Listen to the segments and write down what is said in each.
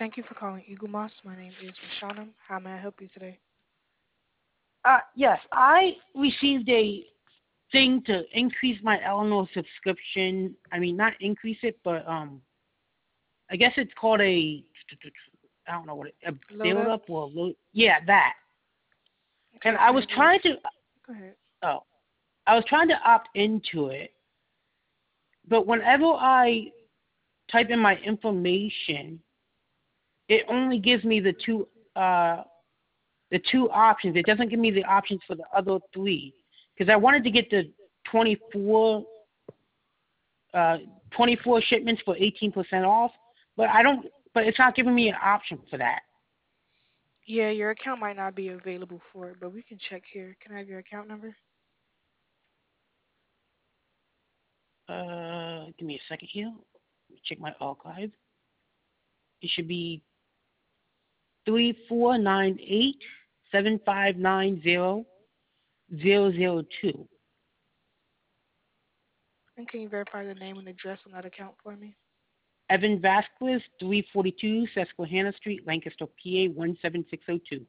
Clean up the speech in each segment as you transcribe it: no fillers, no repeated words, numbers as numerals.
Thank you for calling Eagle Moss. My name is Rashana. How may I help you today? Yes, I received a thing to increase my Eleanor subscription. I mean, not increase it, but I guess it's called I don't know a Load build up. up or yeah, that. And Okay, can I have your? Go ahead. oh, I was trying to opt into it, but whenever I type in my information, it only gives me uh the two options. It doesn't give me the options for the other three because I wanted to get the 24 uh, 24 shipments for 18% off, but I don't. But it's not giving me an option for that. Yeah, your account might not be available for it, but we can check here. Can I have your account number? Give me a second here. Let me check my archive. It should be 3498 7590 002. And can you verify the name and address on that account for me? Evan Vasquez, 342 Susquehanna Street, Lancaster, PA 17602.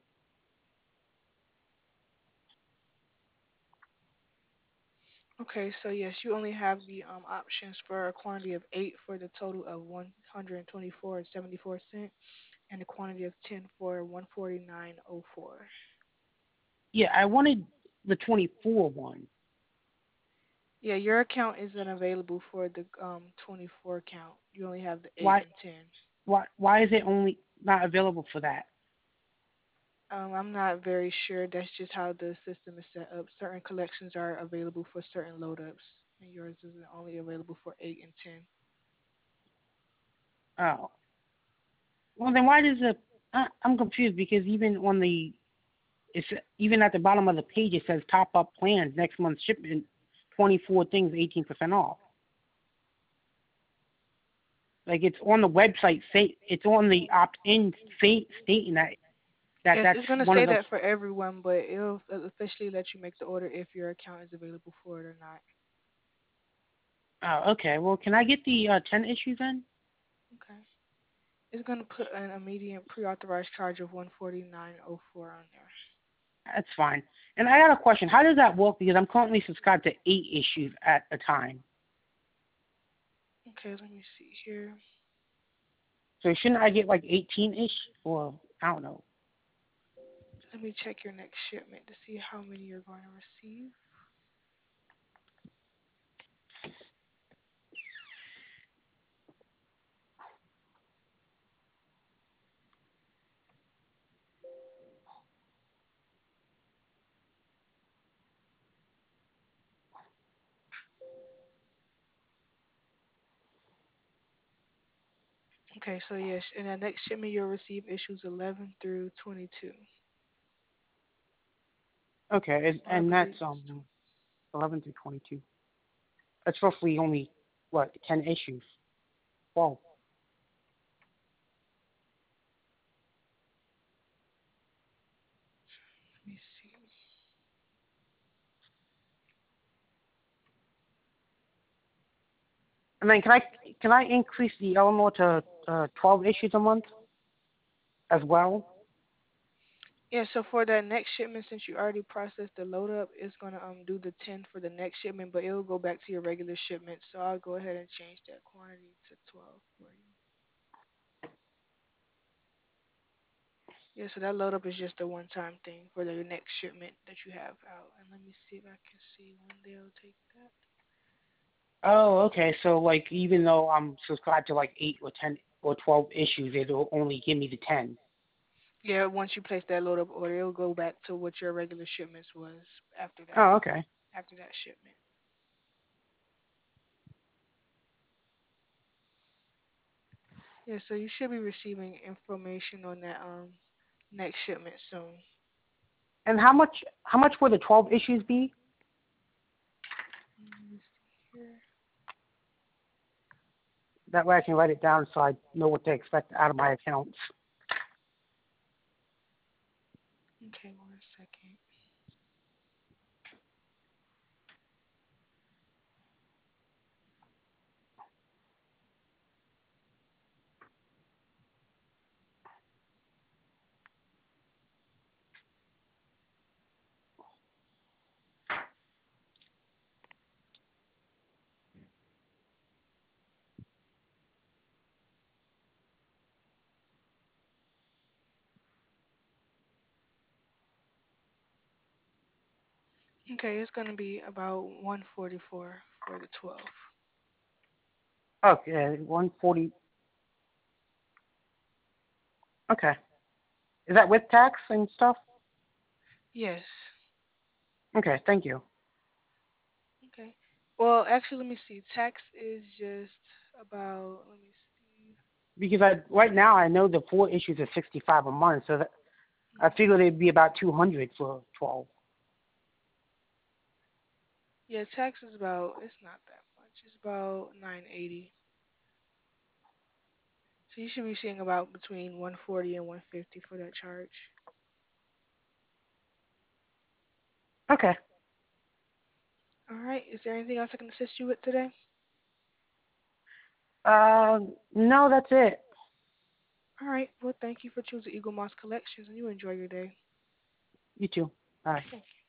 Okay, so yes, you only have the options for a quantity of 8 for the total of 124.74 cents, and a quantity of 10 for 149.04. Yeah, I wanted the 24 one. Yeah, your account isn't available for the 24 count. You only have the 8 Why? and 10. Why is it only not available for that? I'm not very sure. That's just how the system is set up. Certain collections are available for certain load ups, and yours is only available for 8 and 10. Oh, well then why does it? I'm confused because it's even at the bottom of the page it says top up plans next month's shipment, 24 things 18% off. Like it's on the website say it's on the opt in stating that Yes, that's it's going to one say of the. that for everyone, but it'll officially let you make the order if your account is available for it or not. Oh, okay. Well, can I get the 10 issues then? Okay. It's going to put an immediate pre-authorized charge of 149.04 on there. That's fine. And I got a question. How does that work? Because I'm currently subscribed to 8 issues at a time. Okay, let me see here. So shouldn't I get like 18-ish? Or I don't know. Let me check your next shipment to see how many you're going to receive. Okay, so yes, in the next shipment you'll receive issues 11 through 22. Okay, Or I and believe that's it's 11 through 22. That's roughly only what 10 issues. Well, let me see. and then can I increase the Eleanor to 12 issues a month as well? Yeah, so for that next shipment, since you already processed the load up, it's gonna do the 10 for the next shipment, but it'll go back to your regular shipment. So I'll go ahead and change that quantity to 12 for you. Yeah, so that load up is just a one-time thing for the next shipment that you have out. And let me see if I can see when they'll take that. Oh, okay. So like even though I'm subscribed to like 8 or 10 or 12 issues, it'll only give me the 10. Yeah, once you place that load up order, it'll go back to what your regular shipments was after that Oh, okay. after that shipment. Yeah, so you should be receiving information on that next shipment soon. And how much will the 12 issues be? Let me see here. That way I can write it down so I know what to expect out of my accounts. Okay, 1 second. Okay, it's gonna be about 144 for the 12. Okay, 140. Okay. Is that with tax and stuff? Yes. Okay, thank you. Okay. Well, actually, let me see. Tax is just about. Let me see. Because I right now I know the four issues are 65 a month, so that, I Hmm. figured it'd be about 200 for 12. Yeah, tax is about. It's not that much. It's about 980. So you should be seeing about between 140 and 150 for that charge. Okay. All right. Is there anything else I can assist you with today? Uh, no, that's it. All right. Well, thank you for choosing Eagle Moss Collections, and you enjoy your day. You too. Bye. Thank you.